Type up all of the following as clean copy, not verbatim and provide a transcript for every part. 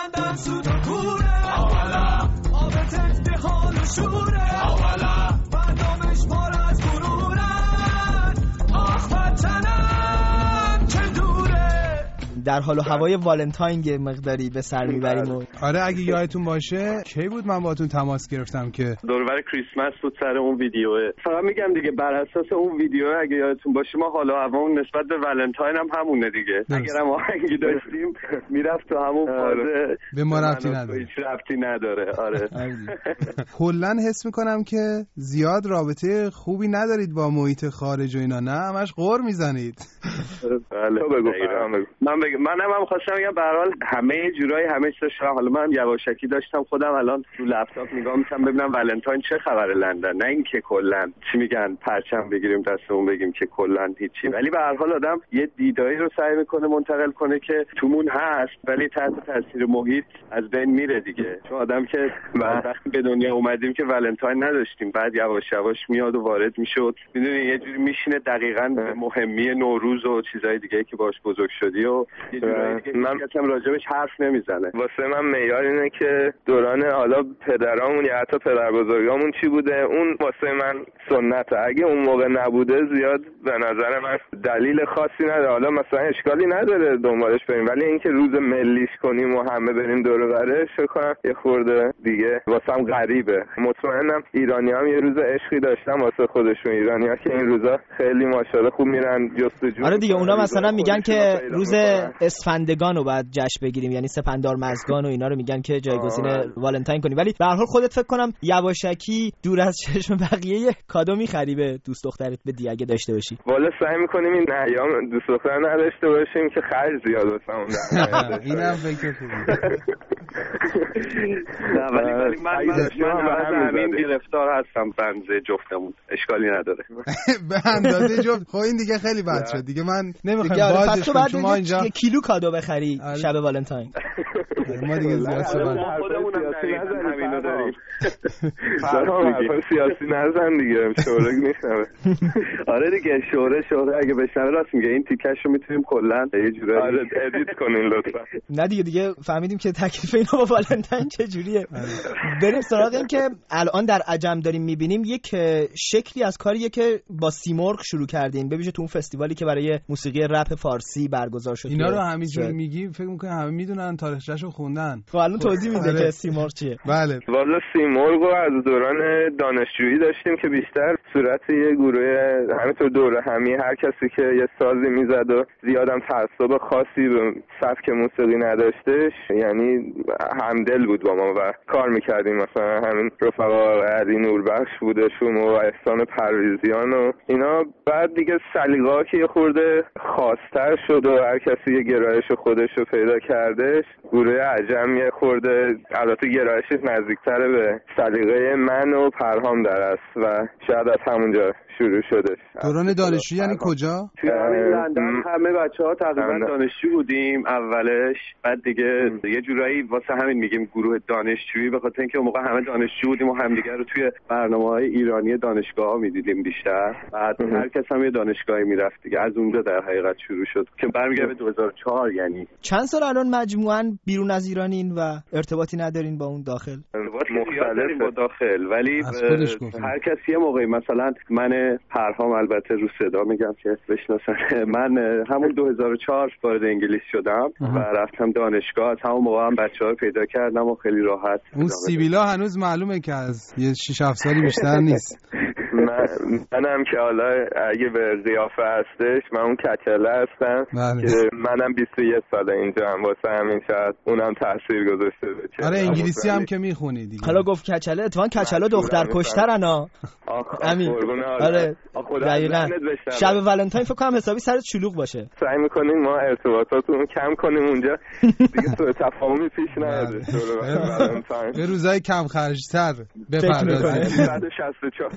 لندن سود و کوره آوالا آب تنده حال و شوره آوالا مردمش پر از غرورن آخ وطنم چه دوره. در حال و هوای والنتاین یه مقداری به سر میبریم. آره اگه یادتون باشه کی بود من باهاتون تماس گرفتم که دوربر کریسمس بود سر اون ویدیوه. فقط میگم دیگه بر اساس اون ویدیو اگه یادتون باشه ما حالا هوامون نسبت به والنتاین هم همونه دیگه. اگرم آهنگی داشتیم میرفت تو همون فاز. به ما ربطی نداره. هیچ ربطی نداره. آره. کلا حس میکنم که زیاد رابطه خوبی ندارید با محیط خارج و اینا، نه همش غر میزنید. بله منم خواستم بگم به هر حال همه جورایی همه چیز شده. حالا من یواشکی داشتم خودم الان رو لپتاپ نگاه میکنم ببینم والنتاین چه خبره لندن، نه اینکه کلا چی میگن پرچم بگیریم دستمون بگیم که کلا هیچی. ولی به هر حال آدم یه دیدایی رو سعی میکنه منتقل کنه که تومون هست ولی تحت تاثیر محیط از بین میره دیگه. چون آدم که وقتی به دنیا اومدیم که والنتاین نداشتیم، بعد یواش یواش میاد و وارد میشد، میدونی یه جوری میشینه دقیقاً به مهمی نوروز و چیزای دیگه که باش بزرگ شدی و یه جوری دیگه من راجبش حرف نمیزنه. واسه من معیار اینه که دوران حالا پدرامون یا حتی پدر بزرگامون چی بوده اون واسه من سنته. اگه اون موقع نبوده زیاد به نظر من دلیل خاصی نداره. حالا مثلا اشکالی نداره دنبالش بریم، ولی اینکه روز ملیش کنیم و همه بریم دور و برش فکر کنم یه خورده دیگه واسم غریبه. مطمئنم ایرانی‌ها یه روز عشقی داشتن واسه خودشون. ایرانی‌ها که این روزا خیلی ماشاءالله خوب میرن جستجو. آره دیگه اونا مثلا میگن که روز اسفندگان رو باید جشن بگیریم، یعنی سپندار مزگان و اینا رو میگن که جایگزین والنتاین کنیم. ولی به هر حال خودت فکر کنم یواشکی دور از چشم بقیه کادو می‌خری به دوست دخترت بدی اگه داشته باشی. والا سعی می‌کنیم این ایام دوست دختر نداشته باشیم که خرج زیاد واسمون در اینم فکر خوبه. نه ولی من همین گرفتار هستم بنز جفتمون، اشکالی نداره. به اندازه جفت. خب این دیگه خیلی بد شد دیگه. من نمیخوام بازش کنم. شما اینجا یه کیلو کادو بخری شب والنتاین. ما دیگه زیاد خودمون همینو داریم. سیاسی نزن دیگه، شورک میشنوه. آره دیگه شوره اگه بشنوه راست میگه. این تیکشو میتونیم کلا یه جورایی ادیت کنین لطفا. نه دیگه فهمیدیم که تکلیف اینا با والنتاین چه جوریه. بریم سراغ این که الان در عجم داریم میبینیم یک شکلی از کاریه که با سیمرغ شروع کردین، ببینید تو اون فستیوالی که برای موسیقی رپ فارسی برگزار شد. اینا رو همینجوری میگی فکر می‌کنم همه میدونن، تاریخچه‌شو خوندن. خب الان توضیح میده که سیمرغ چیه. بله والا سیمرغ رو از دوران دانشجویی داشتیم که بیشتر صورت یه گروه همینطور دوره همی هر کسی که یه سازی میزد و زیادم تعصب خاصی به سبک موسیقی نداشتش، یعنی همدل بود با ما و کار میکردیم. مثلا همین رفقا علی نوربخش بودشون و احسان پرویزیان و اینا. بعد دیگه سلیقه‌ها که یه خورده خاص‌تر شد و هر کسی یه گرایش خودش رو پیدا کردش، گروه عجم یه خورده البته گرایشش نزدیک‌تر به سلیقه من و پرهام در است و شاید از همونجا شروع شدش. دوران دانشجویی یعنی کجا؟ توی همین لندن همه بچه‌ها تقریبا دانشجو بودیم اولش، بعد دیگه یه جورایی واسه همین میگیم گروه دانشجویی، به خاطر اینکه اون موقع همه دانشجو بودیم و همدیگه رو توی برنامه‌های ایرانی دانشگاه‌ها می‌دیدیم بیشتر. بعد هر کس هم یه دانشگاهی میرفت دیگه. از اونجا در حقیقت شروع شد که برمیگرده به 2004. یعنی چند سال الان مجموعاً بیرون از ایرانین و ارتباطی ندارین با اون داخل؟ مختلف با داخل، ولی هر کسی یه موقعی مثلا من پرهام البته رو صدا میگم که بشناسن، من همون 2004 وارد انگلیس شدم و رفتم دانشگاه. از همون موقع هم بچه‌ها رو پیدا کردم و خیلی راحت. اون سیبیلا هنوز معلومه که از یه 6-7 سالی بیشتر نیست. منم که حالا اگه به قیافه هستش من اون کچله هستم که منم 21 ساله اینجا هم، واسه همین شاید اونم تاثیر گذاشته باشه. آره انگلیسی هم که میخونی دیگه. حالا گفت کچله، اتفاقا کچله دختر کشترن ها. امین. آره دقیقاً. شب والنتاین فکر کنم حسابی سرت شلوغ باشه. سعی می‌کنیم ما ارتباطاتمون کم کنیم اونجا دیگه، سوء تفاهمی پیش نیاد. به روزای کم خرج‌تر بپردازیم. 364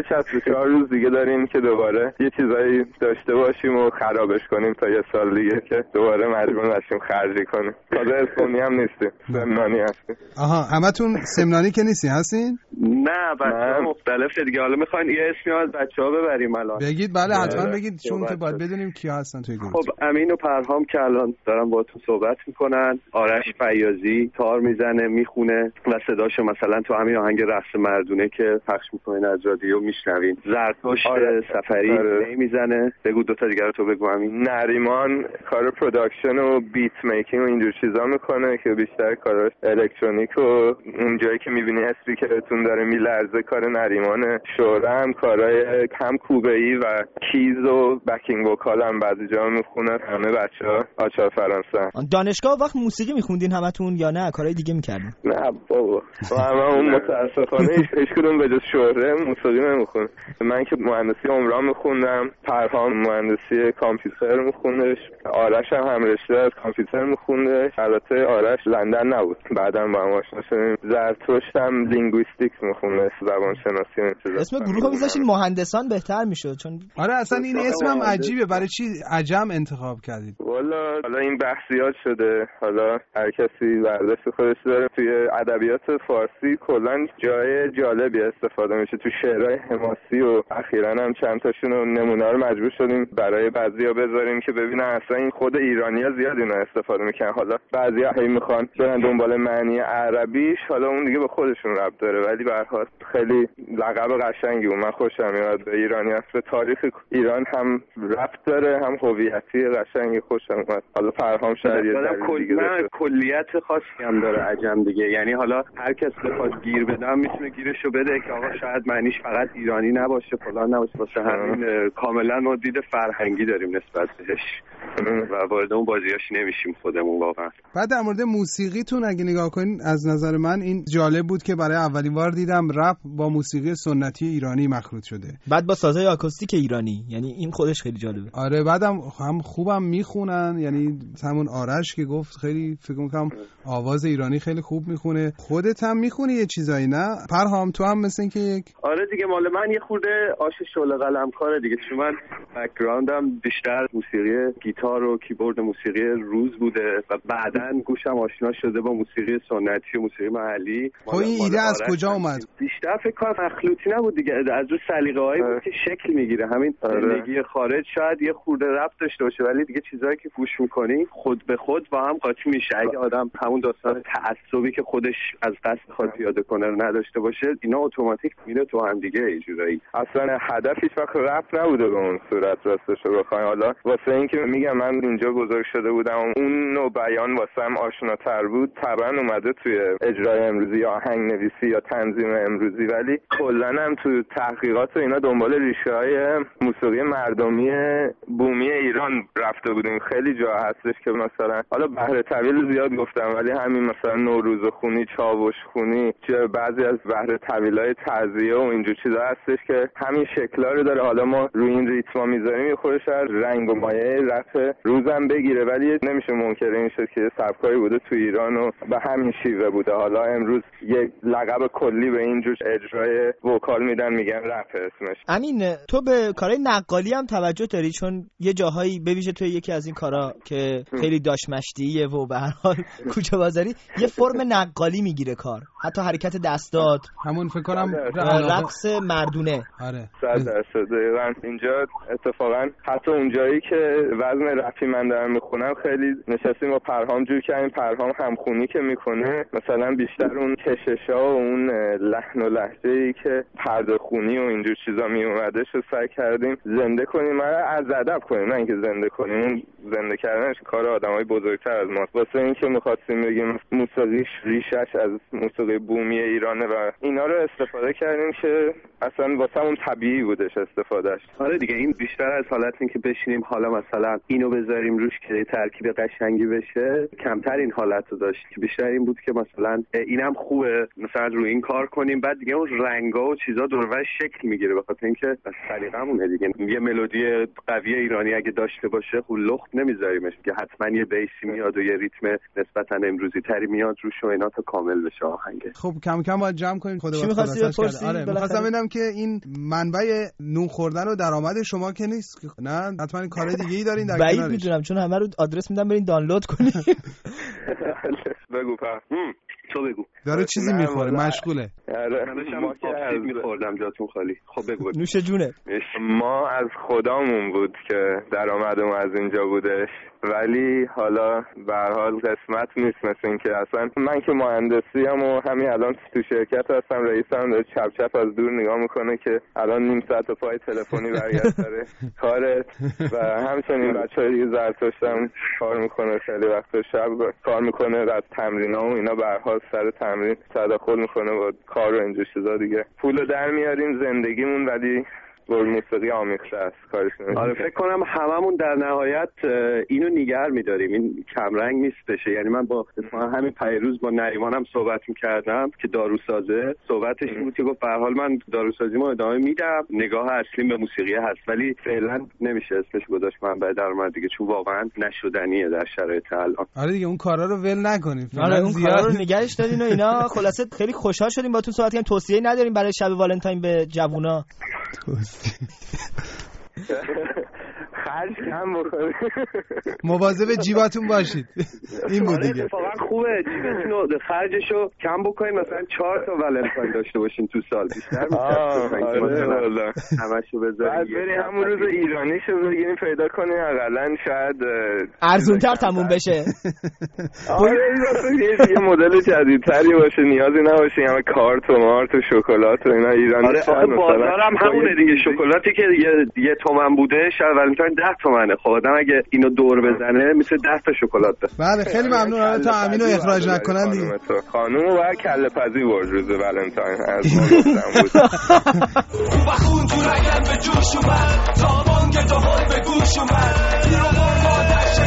64 روز دیگه داریم که دوباره یه چیزایی داشته باشیم و خرابش کنیم تا یه سال دیگه که دوباره مجبور نشیم خرجی کنیم. تازه اسپونی هم نیستیم، سمنانی هستیم. آها، همتون سمنانی که نیستی هستین؟ نه بچه‌ها مختلفه دیگه. حالا میخواین یه اسمی از بچه‌ها ببریم الان؟ بگید. بله حتما بگید، چون که باید بدونیم کیا هستن توی گروه. خب امین و پرهام که الان دارن باهاتون صحبت میکنن، آرش فیاضی تار میزنه میخونه و صداشو مثلا تو همین آهنگ رقص مردونه که پخش میکنین از رادیو میشنوین. زرتشت سفری میزنه. بگو دوتا دیگه رو تو بگو. همین نریمان کار پروداکشن و بیت میکینگ و اینجور چیزا میکنه که بیشتر کاراش الکترونیک و اون جایی که میبینی اسپیکرتون داره میلرزه کار نریمانه. شوره هم کارهای هم کوبه‌ای و کیز و بکینگ وکال هم بعضی جا میخونه. همه بچه‌ها آچار فرانسه. دانشگاه وقت موسیقی میخوندین همتون یا نه کارهای دیگه میکردین؟ نه بابا، هممون متاسفانه هیچ کدوم به جز شهره موسیقی نمیخوند. من که مهندسی عمران میخوندم، پرهام مهندسی کامپیوتر میخوندش، آرش هم رشته از کامپیوتر میخونده. البته آرش لندن نبود، بعدم با هم آشنا شدیم. زرتشت هم لینگویستیکس میخونه، زبان شناسی و چیزا. اسم گروه میذاشین مهندسان بهتر میشد چون آره اصلا این اسمم عجیبه. برای چی عجم انتخاب کردید؟ والا حالا این بحثیات شده، حالا هر کسی برداشت خودش داره. توی ادبیات فارسی کلا جای جالبی استفاده میشه، تو شعرهای حماسی و اخیراً هم چند تاشون نمونه رو مجبور شدیم برای بعضیا بذاریم که ببینن اصلا این خود ایرانی‌ها زیاد اینا استفاده میکنن. حالا بعضیا هی میخوان برن دنبال معنی عربیش، حالا اون دیگه به خودشون ربط داره، ولی به هر حال خیلی لقب قشنگی بود. من خوشم میاد به ایرانی‌ها، به تاریخ ایران هم ربط داره هم هویتی قشنگی. خوشم اومد. حالا پرهام شاید کلیت خاصی هم داره عجم دیگه. یعنی حالا هر کس بخواد گیر بده میتونه گیرشو بده که آقا شاید معنیش فقط ایرانی نباشه، فلان نباشه. واسه همین کاملا ما دید فرهنگی داریم نسبت بهش و وارد اون بازیاش نمیشیم خودمون واقعا. بعد در مورد موسیقیتون اگه نگاه کنین، از نظر من این جالب بود که برای اولین بار دیدم رپ با موسیقی سنتی ایرانی مخلوط شده، بعد با سازهای آکوستیک ایرانی. یعنی این خودش خیلی جالبه. آره بعدم هم خوبم میخونن. یعنی همون آرش که گفت خیلی فکر میکنم آواز ایرانی خیلی خوب میخونه. خودت هم میخونی یه چیزایی نه پرهام؟ تو هم مثل اینکه یک آره دیگه مال من یه خورده آش شعله قلم کاره دیگه، چون من بک‌گراندم بیشتر موسیقی گیتار و کیبورد موسیقی روز بوده و بعدن گوشم آشنا شده با موسیقی سنتی و موسیقی محلی. خب این ایده از کجا اومد؟ بیشتر فکر کنم مخلوطی نبود دیگه، از رو سلیقه‌ای بود که شکل میگیره. همین زندگی خارج شاید یه خورده ربط داشته باشه، ولی دیگه چیزایی که گوش می‌کنی خود به خود با هم قاطی میشه. اگه آدم همون داستان تعصبی که خودش از قصد خود پیاده کنه رو نداشته باشه، اینا اتوماتیک میره تو هم دیگه یه جورایی. اصلا هدف هیچ وقت رپ نبوده به اون صورت راستش رو بخوایم. حالا واسه اینکه میگم من اینجا بزرگ شده بودم اون نوع بیان واسم آشناتر بود، طبعا اومده توی اجرای امروزی یا آهنگ نویسی یا تنظیم امروزی، ولی کلا هم تو تحقیقات اینا دنبال ریشه‌های موسیقی مردمی بومی ایران رفته بودیم. خیلی جا هستش که مثلا حالا بهره طویل زیاد گفتم، ولی همین مثلا نوروز خونی، چاوش خونی، چه بعضی از بهره طویلای تعزیه و اینجور چیزا هستش که همین شکلا رو داره. حالا ما روی این ریتما میذاریم یه خورش از رنگ و مایه رپ روزم بگیره، ولی نمیشه منکر این شد که سبکایی بوده تو ایران و به همین شیوه بوده. حالا امروز یک لقب کلی به این جور اجرای وکال میدن، میگن رپ اسمش. امین تو به کارهای نقالی هم توجه داری؟ چون یه جاهایی ببیشه توی یکی از این کارا که خیلی داش مشتیه و به هر حال کوچه بازاری یه فرم نقالی میگیره کار، حتی حرکت دستات، همون فکر کنم رقص مردونه. آره 100% دقیقاً. اینجا اتفاقا حتی اونجایی که وزن رپی من دارم میخونم خیلی نشستیم با پرهام جور کردیم. پرهام همخونی که میکنه مثلا بیشتر اون کششا و اون لحن و لهجه‌ای که پرده خونی و اینجور چیزا میومدش رو سعی کردیم زنده کنیم، از ادب کنیم، نه اینکه زنده کنیم. اون زنده کردنش کار آدمای بزرگتر از ماست. واسه اینکه می‌خواستیم بگیم موسیقیش ریشش از موسیقی بومی ایرانه و اینا رو استفاده کردیم که اصلا واسه اون طبیعی بودش استفادهش. آره دیگه این بیشتر از حالت این که بشینیم حالا مثلا اینو بذاریم روش که ترکیب قشنگی بشه، کمتر این حالت رو داشت که بیشتر این بود که مثلا اینم خوبه مثلا روی این کار کنیم، بعد دیگه اون رنگا و چیزا دورش شکل میگیره به خاطر اینکه سلیقه‌مونه دیگه. یه ملودی قوی ایرانی اگه داشته باشه خب لخت نمیذاریمش که حتما یه بیسی میاد و یه ریتم نسبتا امروزی تری میاد روش و اینا تا کامل بشه آهنگ. خب کم کم باید جمع کنیم. خدا چی می‌خواستی بپرسی؟ آره می‌خواستم ببینم که این منبع نون خوردن و درآمد شما که نیست، نه حتما کار دیگه ای دارین در کنارش. بعید میدونم چون همه رو آدرس میدم برین دانلود کنین. بگو تو بگو. داره چیزی میخوره، مشغوله. ما که از میخوردم جاتون خالی. خب بگو. نوش جونه. ما از خدامون بود که درآمدمون از اینجا بودش، ولی حالا به هر حال قسمت نیست. مثل این که اصلا من که مهندسی ام و همین الان تو شرکت هستم، رئیسم داره چپ چپ از دور نگاه میکنه که الان نیم ساعت پای تلفنی برگشت سر کارت. و همچنین بچه‌های دیگه زرتشتم کار میکنه، خیلی وقت شب کار میکنه، از تمرین‌ها و اینا به هر حال سر تمرین تداخل میکنه با کار و اینجور چیزا دیگه. پولو در میاریم زندگیمون، ولی با موسیقی آمیخته است کارش نمیشه. آره فکر کنم هممون در نهایت اینو نگه می‌داریم، این کمرنگ نیستشه. یعنی من با همین پیروز با نریمانم صحبت می‌کردم که داروسازه، صحبتش بود که گفت به هر حال من داروسازیمو ادامه میدم، نگاه اصلیم به موسیقی هست، ولی فعلا نمیشه اسمش گذاشت منبع درآمد دیگه، چون واقعا نشدنیه در شرایط الان. آره دیگه اون کارا رو ول نکنیم. آره اون کارا رو نگهش دادین و اینا. خلاصه خیلی خوشحال شدیم باهاتون صحبت کردیم. توصیه‌ای نداریم برای شب والنتاین به جوونا؟ خرج کم بکنید، مواظب جیباتون باشید. این بود دیگه. اتفاقا خوبه جیبتون خرجشو کم بکنید، مثلا 4 تا ولنتاین داشته باشین تو سال، بیشتر والله همشو بذارید. بریم همون روز ایرانیشو بگیریم پیدا کنیم، حداقل شاید ارزون‌تر تموم بشه. آره یه مدل جدیدتری باشه، نیازی نباشه همه کارت و مارت و شکلات و اینا. ایرانی آره بازارم همونه دیگه، شکلاتی که یه تومن بوده شاید ولنتاین 10 تومنه. خب آدم اگه اینو دور بزنه میشه 10 تا شکلات ده. بله خیلی ممنون. حالا تا امینو اخراج نکنن دیگه. خانومو باید کله پزی برد روز ولنتاین از ما گفتم بود. بخون تو رگم به جوش اومد، تا بانگ دهان به گوش اومد، تیر و مرمادر